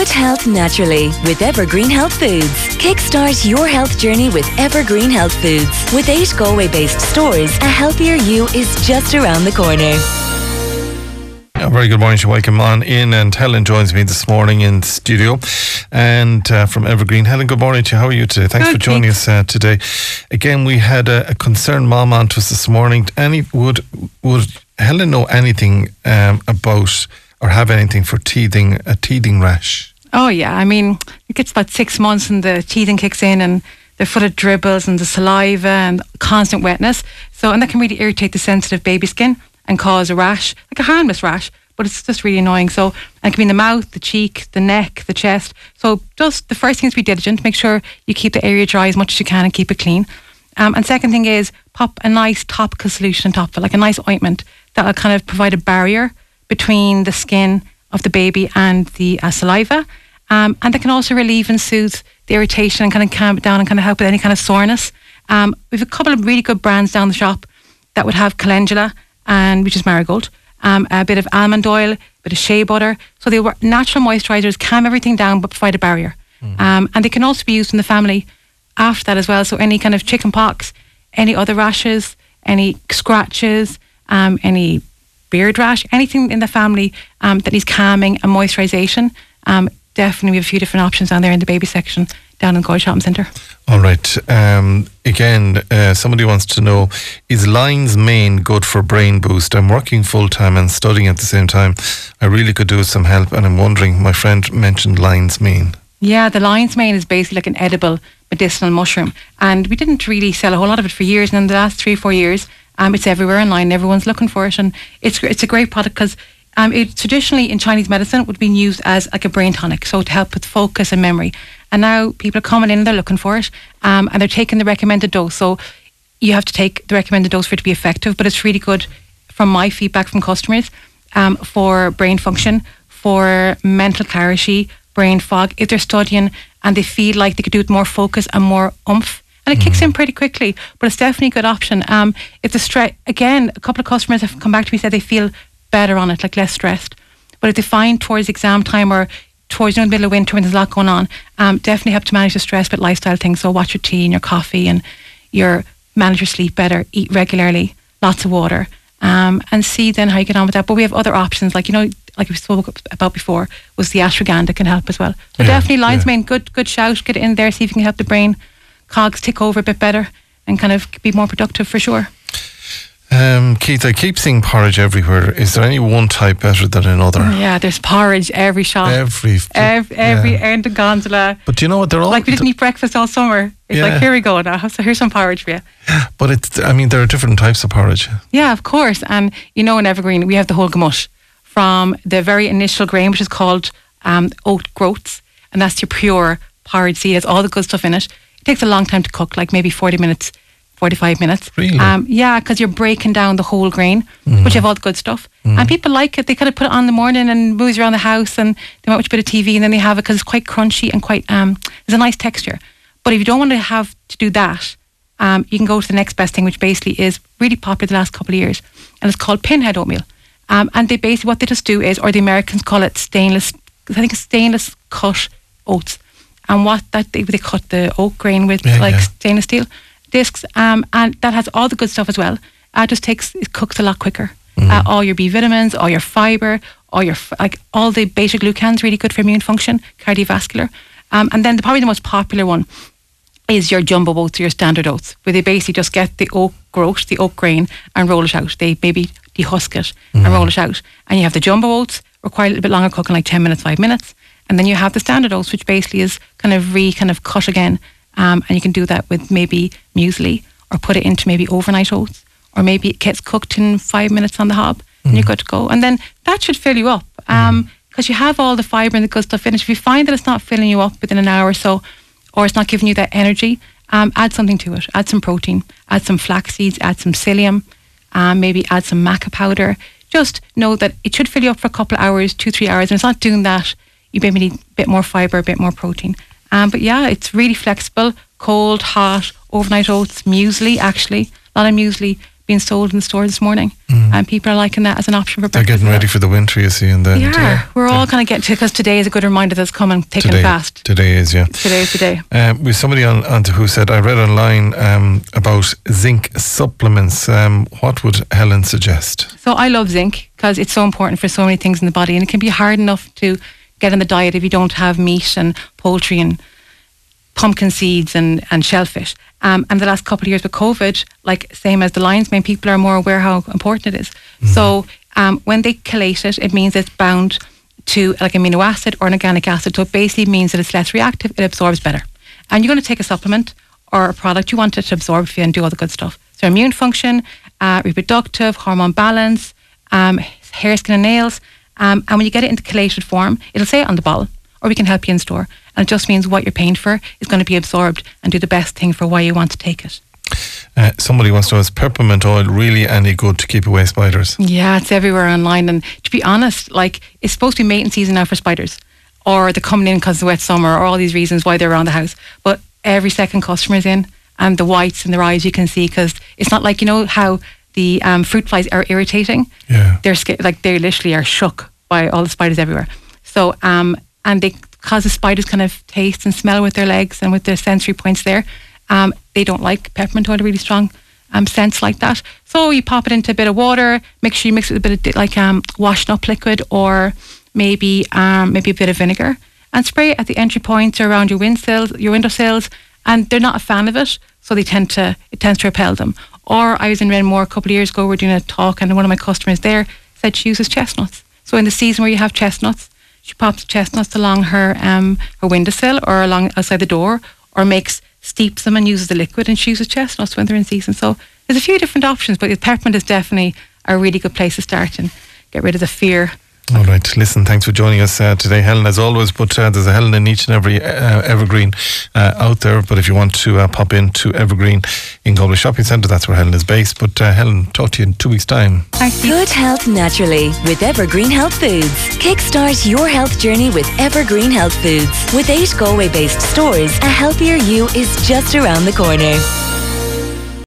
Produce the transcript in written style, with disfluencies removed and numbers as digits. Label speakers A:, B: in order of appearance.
A: Good health naturally with Evergreen Health Foods. Kickstart your health journey with Evergreen Health Foods. With 8 Galway-based stores, a healthier you is just around the corner.
B: A very good morning to you. Welcome on in, and Helen joins me this morning in the studio and from Evergreen. Helen, good morning to you. How are you today? Thanks for joining us today. Again, we had a concerned mom on to us this morning. Would Helen know anything about or have anything for a teething rash?
C: Oh yeah, I mean, it gets about 6 months and the teething kicks in and they're full of dribbles and the saliva and constant wetness. And that can really irritate the sensitive baby skin and cause a rash, like a harmless rash, but it's just really annoying. And it can be in the mouth, the cheek, the neck, the chest. So just the first thing is to be diligent, make sure you keep the area dry as much as you can and keep it clean. And second thing is pop a nice topical solution on top of it, like a nice ointment that will kind of provide a barrier between the skin of the baby and the saliva. And that can also relieve and soothe the irritation and kind of calm it down and kind of help with any kind of soreness. We have a couple of really good brands down the shop that would have calendula, which is marigold, a bit of almond oil, a bit of shea butter. So they were natural moisturisers, calm everything down but provide a barrier. And they can also be used in the family after that as well. So any kind of chicken pox, any other rashes, any scratches, any beard rash, anything in the family that needs calming and moisturisation. Definitely we have a few different options down there in the baby section down in Galway Shopping Centre. All
B: right. Again, somebody wants to know, is lion's mane good for brain boost? I'm working full time and studying at the same time. I really could do with some help, and I'm wondering, my friend mentioned lion's mane.
C: Yeah, the lion's mane is basically like an edible medicinal mushroom, and we didn't really sell a whole lot of it for years, and in the last 3 or 4 years it's everywhere online. Everyone's looking for it, and it's a great product because it traditionally in Chinese medicine would have been used as like a brain tonic, so to help with focus and memory. And now people are coming in and they're looking for it, and they're taking the recommended dose. So you have to take the recommended dose for it to be effective, but it's really good from my feedback from customers for brain function, for mental clarity, brain fog, if they're studying and they feel like they could do it with more focus and more oomph. And it kicks in pretty quickly, but it's definitely a good option. If the stress, again, a couple of customers have come back to me and said they feel better on it, like less stressed. But if they find towards exam time or towards the middle of winter when there's a lot going on, definitely help to manage the stress with lifestyle things. So watch your tea and your coffee and manage your sleep better, eat regularly, lots of water, and see then how you get on with that. But we have other options, like we spoke about before, was the ashwagandha can help as well. So definitely lion's mane, good shout, get it in there, see if you can help the brain cogs tick over a bit better and kind of be more productive for sure.
B: Keith, I keep seeing porridge everywhere. Is there any one type better than another?
C: Yeah, there's porridge every shop. Every end of gondola.
B: But do you know what, they're all...
C: Like we didn't eat breakfast all summer. It's like, here we go now. So here's some porridge for you.
B: But there are different types of porridge.
C: Yeah, of course. And in Evergreen, we have the whole gamut from the very initial grain, which is called oat groats. And that's your pure porridge seed. It has all the good stuff in it. It takes a long time to cook, like maybe 40 minutes. 45 minutes.
B: Really?
C: Yeah, because you're breaking down the whole grain, but you have all the good stuff. And people like it. They kind of put it on in the morning and moves around the house and they watch a bit of TV and then they have it because it's quite crunchy and quite, there's a nice texture. But if you don't want to have to do that, you can go to the next best thing, which basically is really popular the last couple of years. And it's called pinhead oatmeal. And they basically, what they just do is, or the Americans call it stainless cut oats. And what they cut the oat grain with stainless steel discs, and that has all the good stuff as well. It cooks a lot quicker. All your B vitamins, all your fibre, all the beta glucans, really good for immune function, cardiovascular. And then probably the most popular one is your jumbo oats or your standard oats, where they basically just get the oat groat, the oat grain, and roll it out. They maybe dehusk it and roll it out. And you have the jumbo oats, require a little bit longer cooking, like 10 minutes, 5 minutes. And then you have the standard oats, which basically is kind of cut again. And you can do that with maybe muesli or put it into maybe overnight oats, or maybe it gets cooked in 5 minutes on the hob and you're good to go. And then that should fill you up because you have all the fibre and the good stuff in it. If you find that it's not filling you up within an hour or so, or it's not giving you that energy, add something to it. Add some protein, add some flax seeds, add some psyllium, maybe add some maca powder. Just know that it should fill you up for a couple of hours, 2-3 hours, and it's not doing that. You maybe need a bit more fibre, a bit more protein. But yeah, it's really flexible, cold, hot, overnight oats, muesli actually. A lot of muesli being sold in the store this morning, and people are liking that as an option for breakfast.
B: They're getting ready for the winter, you see, and then
C: they are. We're all kind of getting to, because today is a good reminder that's coming thick and fast.
B: Today is, yeah.
C: Today is the day.
B: With somebody on who said, I read online about zinc supplements. What would Helen suggest?
C: So I love zinc because it's so important for so many things in the body, and it can be hard enough to get in the diet if you don't have meat and poultry and pumpkin seeds and shellfish. And the last couple of years with COVID, like same as the lion's mane, people are more aware how important it is. So when they chelate it, it means it's bound to like amino acid or an organic acid. So it basically means that it's less reactive, it absorbs better. And you're going to take a supplement or a product, you want it to absorb for you and do all the good stuff. So immune function, reproductive, hormone balance, hair, skin and nails. And when you get it into chelated form, it'll say it on the bottle, or we can help you in store. And it just means what you're paying for is going to be absorbed and do the best thing for why you want to take it.
B: Somebody wants to know, is peppermint oil really any good to keep away spiders?
C: Yeah, it's everywhere online. And to be honest, like, it's supposed to be mating season now for spiders, or they're coming in because of the wet summer, or all these reasons why they're around the house. But every second customer is in, and the whites in their eyes you can see, because it's not like, you know how the fruit flies are irritating.
B: Yeah,
C: they literally are shook by all the spiders everywhere. So and they cause the spiders kind of taste and smell with their legs and with their sensory points there. They don't like peppermint oil, really strong scents like that. So you pop it into a bit of water, make sure you mix it with a bit of washing up liquid, or maybe a bit of vinegar, and spray it at the entry points or around your windowsills. And they're not a fan of it, so it tends to repel them. Or I was in Renmore a couple of years ago, we were doing a talk, and one of my customers there said she uses chestnuts. So in the season where you have chestnuts, she pops chestnuts along her windowsill or along outside the door, or steeps them and uses the liquid, and she uses chestnuts when they're in season. So there's a few different options, but peppermint is definitely a really good place to start and get rid of the fear.
B: All right, listen, thanks for joining us today, Helen, as always. But there's a Helen in each and every Evergreen out there. But if you want to pop into Evergreen in Galway Shopping Centre, that's where Helen is based. But Helen, talk to you in 2 weeks' time.
C: Thank you.
A: Good health naturally with Evergreen Health Foods. Kickstart your health journey with Evergreen Health Foods. With 8 Galway-based stores, a healthier you is just around the corner.